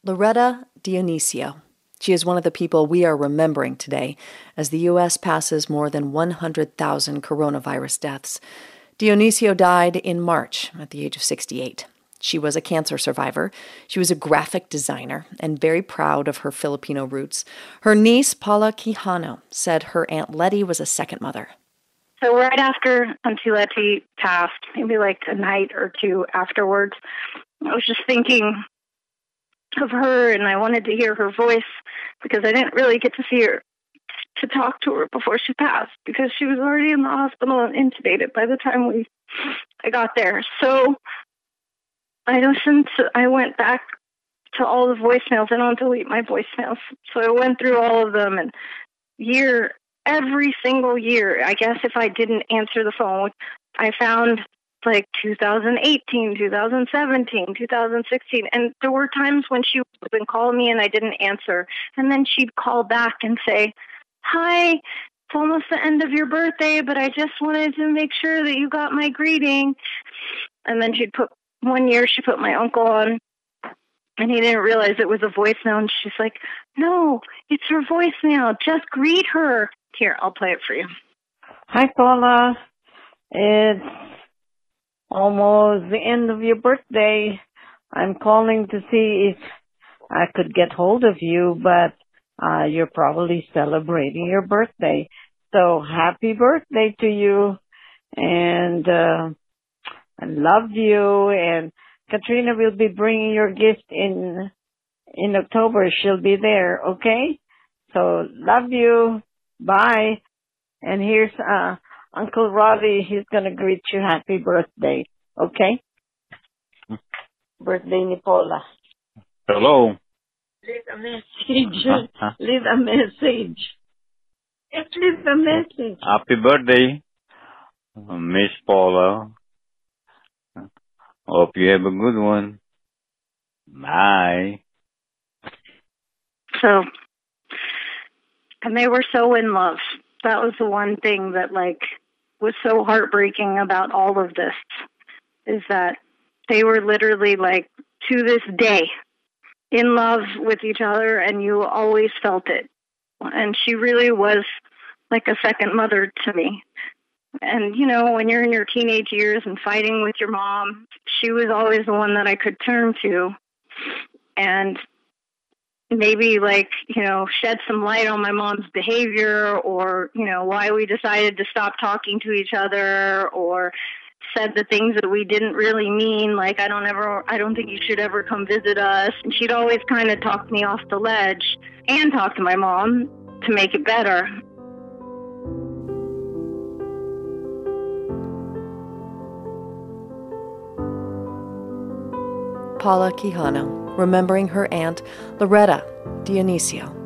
Loretta Dionisio. She is one of the people we are remembering today as the U.S. passes more than 100,000 coronavirus deaths. Dionisio died in March at the age of 68. She was a cancer survivor. She was a graphic designer and very proud of her Filipino roots. Her niece, Paula Quijano, said her Aunt Letty was a second mother. So right after Auntie Letty passed, maybe like a night or two afterwards, I was just thinking of her, and I wanted to hear her voice because I didn't really get to see her, to talk to her before she passed, because she was already in the hospital and intubated by the time I got there. So I went back to all the voicemails. I don't delete my voicemails. So I went through all of them, and every single year, I guess if I didn't answer the phone, I found like 2018, 2017, 2016. And there were times when she would call me and I didn't answer. And then she'd call back and say, "Hi, it's almost the end of your birthday, but I just wanted to make sure that you got my greeting." And then one year she put my uncle on, and he didn't realize it was a voicemail. And she's like, "No, it's her voicemail. Just greet her." Here, I'll play it for you. Hi, Paula. It's almost the end of your birthday. I'm calling to see if I could get hold of you, but you're probably celebrating your birthday. So happy birthday to you. And I love you. And Katrina will be bringing your gift in October. She'll be there, okay? So love you. Bye. And here's Uncle Roddy. He's going to greet you happy birthday, okay? Birthday ni Paula. Hello. Leave a message. Leave a message. Just leave a message. Happy birthday, Miss Paula. Hope you have a good one. Bye. So, and they were so in love. That was the one thing that was so heartbreaking about all of this, is that they were literally to this day in love with each other, and you always felt it. And she really was like a second mother to me. And, when you're in your teenage years and fighting with your mom, she was always the one that I could turn to. And maybe shed some light on my mom's behavior, or, why we decided to stop talking to each other, or said the things that we didn't really mean, like, I don't think you should ever come visit us. And she'd always kind of talk me off the ledge and talk to my mom to make it better. Paula Quijano, remembering her aunt, Loretta Dionisio.